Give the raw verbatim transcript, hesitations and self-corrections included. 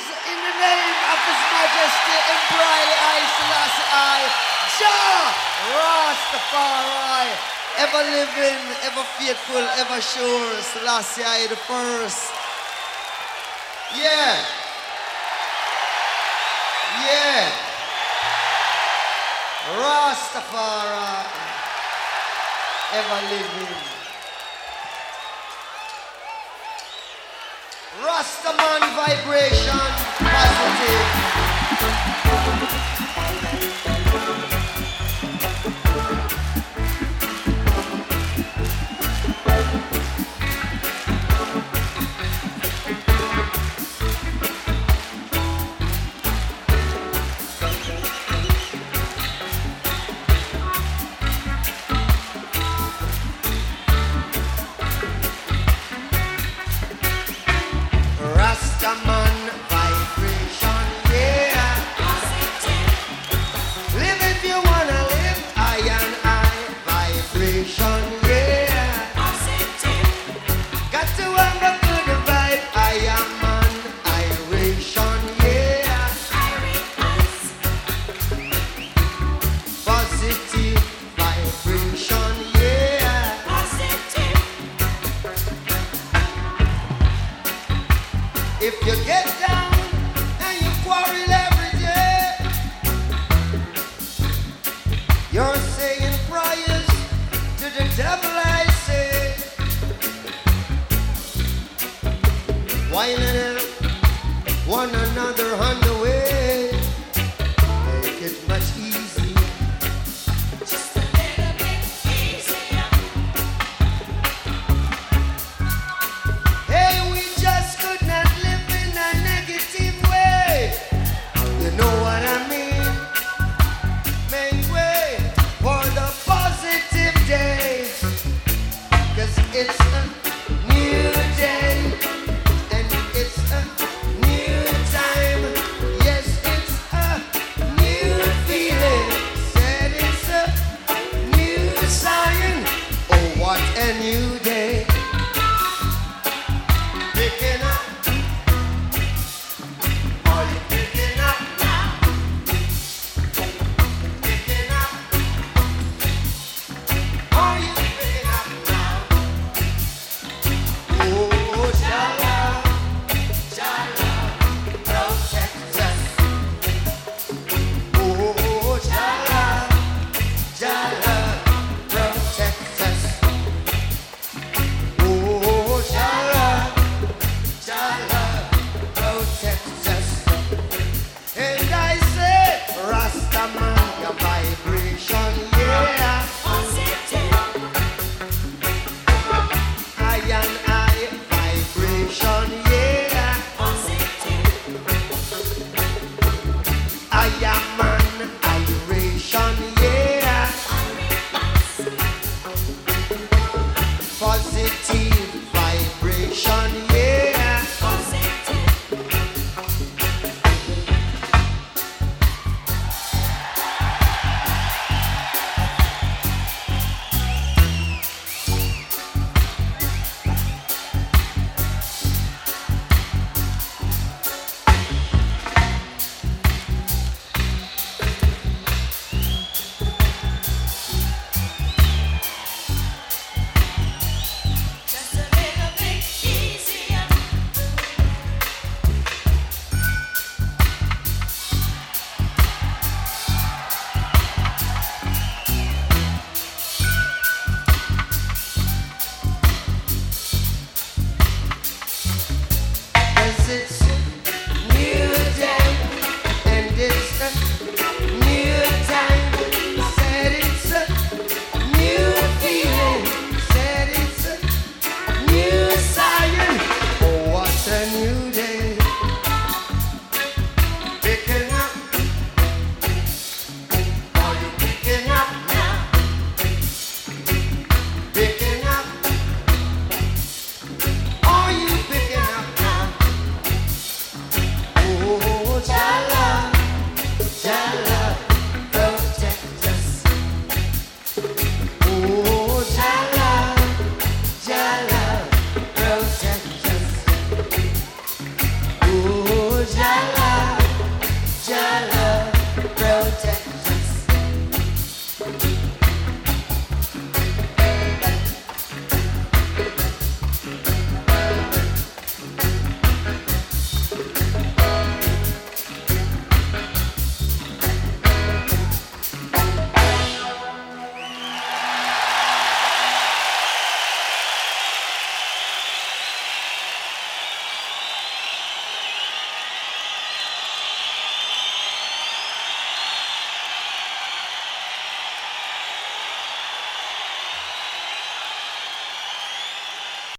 in the name of His Majesty Emperor I Selassie I, Jah Rastafari, ever living, ever faithful, ever sure, Selassie I the first. Yeah. Yeah. Rastafari, ever living. Rastaman vibration, positive. Rastaman vibration, yeah. Live if you wanna live, I and I vibration, yeah. Got to have a good vibe, I am an iration, yeah. Positive vibration, yeah. If you get down and you quarrel every day, you're saying prayers to the devil, I say. Why not help one another on the way? Make it much easier. Just a little bit easier. Hey, we just could not live in a negative way. You know what I mean? Make way for the positive day. Cause it's a new day. And it's a new time. Yes, it's a new feeling. Said it's a new sign. Oh, what a new day. Picking up. Are you picking up now? Picking up. Are you picking up now? Oh, Jah, Jah, protect us. Oh, Jah, Jah, protect us. protect